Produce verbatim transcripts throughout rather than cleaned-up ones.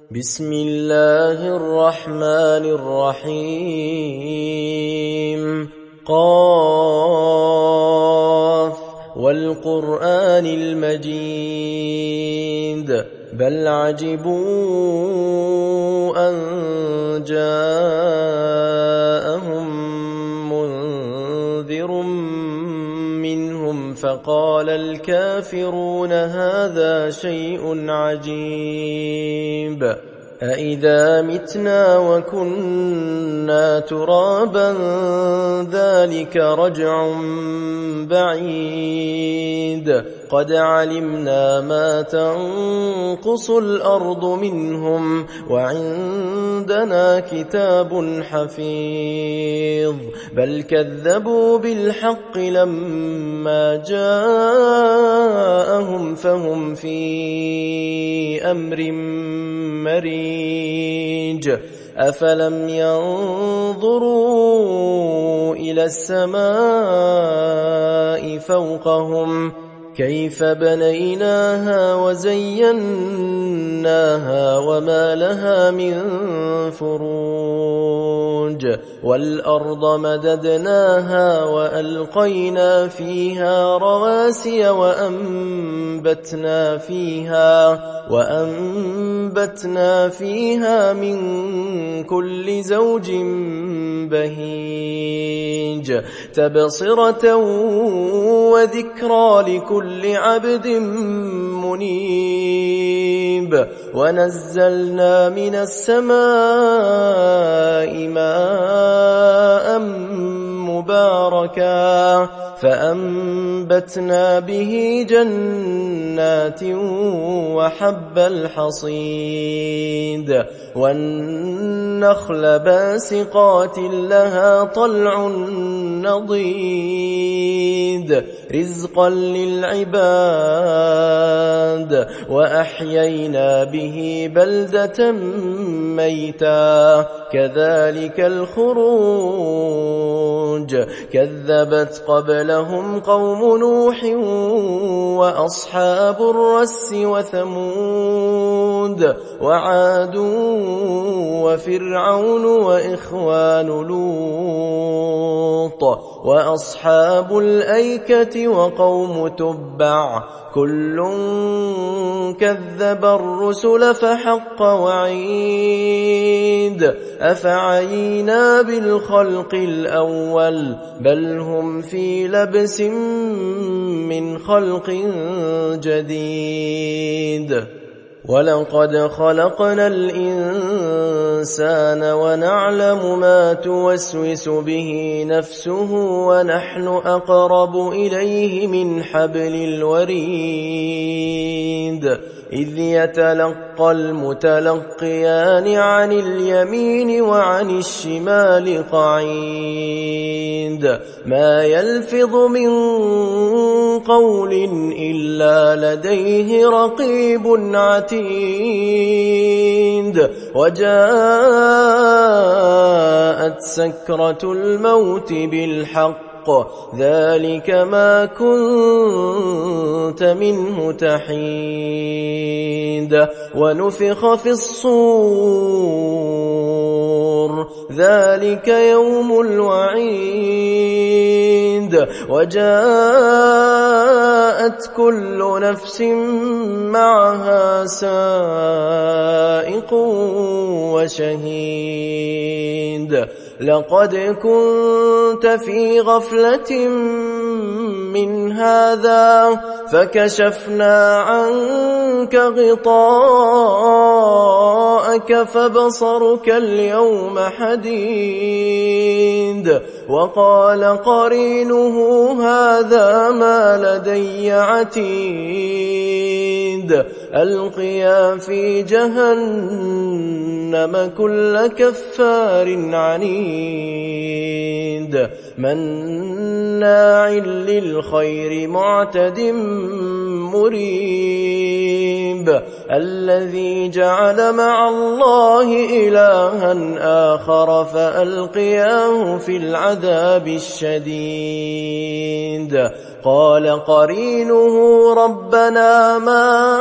بسم الله الرحمن الرحيم قاف والقرآن المجيد بل عجبوا أن جاءهم منذر منهم فقال الكافرون هذا شيء عجيب أإذا متنا وكنا ترابا ذلك رجع بعيد قد علمنا ما تنقص الأرض منهم وعندنا كتاب حفيظ بل كذبوا بالحق لما جاءهم فهم في أمر مريج أفلم ينظروا إلى السماء فوقهم كيف بنيناها وزيناها وما لها من فروج والأرض مددناها وألقينا فيها رواسي وأنبتنا فيها وأنبتنا فيها من كل زوج بهيج تبصرة وذكرى لكل عبد منيب ونزلنا من السماء ماء مباركا فأنبتنا به جنات وحب الحصيد والنخل باسقات لها طلع نضيد رزقا للعباد وأحيينا به بلدة ميتا كذلك الخروج كذبت قبلهم قوم نوح وأصحاب الرس وثمود وعاد وفرعون وإخوان لوط وأصحاب الأيكة وقوم تبع كل كذب الرسل فحق وعيد أفعينا بالخلق الأول بل هم في لبس من خلق جديد ولقد خلقنا الإنسان ونعلم ما توسوس به نفسه ونحن أقرب إليه من حبل الوريد إذ يتلقى المتلقيان عن اليمين وعن الشمال قعيد ما يلفظ من قول إلا لديه رقيب عتيد وجاءت سكرة الموت بالحق ذلك ما كنت منه تحيد ونفخ في الصور ذلك يوم الوعيد وجاءت كل نفس معها سائق وشهيد لقد كنت في غفلة من هذا فكشفنا عنك غطاءك فبصرك اليوم حديد وقال قرينه هذا ما لدي عتيد ألقيا في جهنم كل كفار عنيد مناع للخير معتد مريب الذي جعل مع الله إلها آخر فألقياه في العذاب الشديد قال قرينه ربنا ما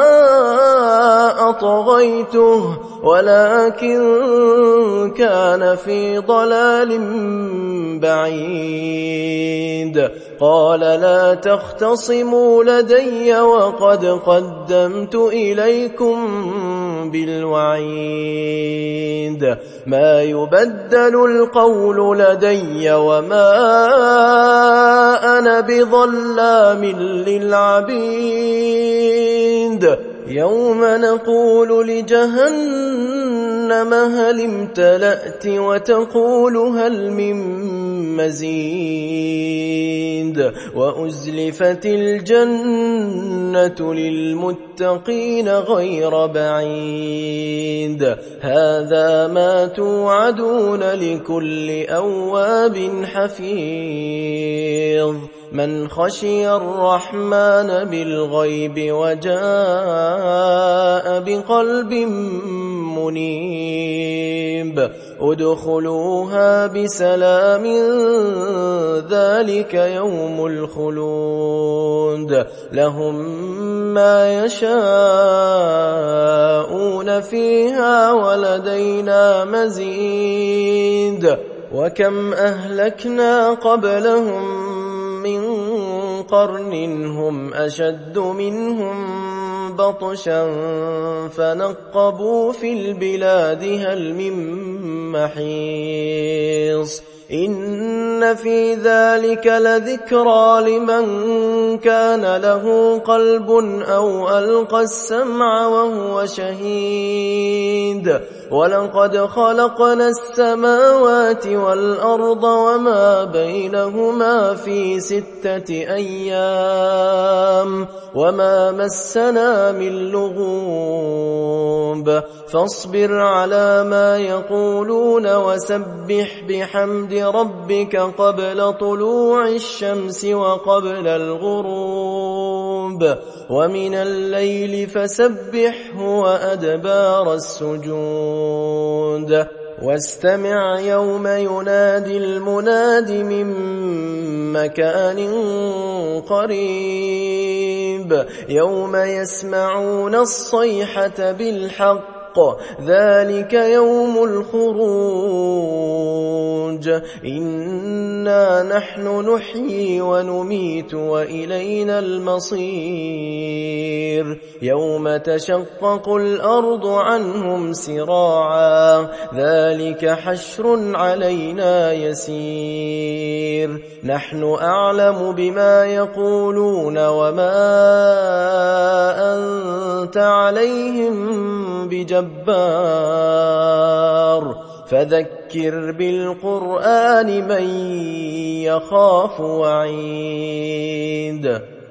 أطغيته ولكن كان في ضلال بعيد. قال لا تختصموا لدي وقد قدمت إليكم بالوعيد. ما يبدل القول لدي وما أنا بظلام للعبيد. يوم نقول لجهنم هل امتلأت وتقول هل من مزيد. وأزلفت الجنة للمتقين غير بعيد. هذا ما توعدون لكل أواب حفيظ. من خشي الرحمن بالغيب وجاء بقلب منيب. ادخلوها بسلام ذلك يوم الخلود. لهم ما يشاءون فيها ولدينا مزيد. وكم أهلكنا قبلهم من قرن هم أشد منهم بطشا فنقبوا في البلاد هل من محيص. إن في ذلك لذكرى لمن كان له قلب أو ألقى السمع وهو شهيد. ولقد خلقنا السماوات والأرض وما بينهما في ستة أيام وما مسنا من لغوب. فاصبر على ما يقولون وسبح بحمد ربك قبل طلوع الشمس وقبل الغروب ومن الليل فسبحه وأدبار السجود. واستمع يوم ينادي المناد من مكان قريب. يوم يسمعون الصيحة بالحق ذلك يوم الخروج. إنا نحن نحيي ونميت وإلينا المصير. يوم تشقق الأرض عنهم سراعا ذلك حشر علينا يسير. نحن أعلم بما يقولون وما أنت عليهم بجبار. فذكر بالقرآن من يخاف وعيد.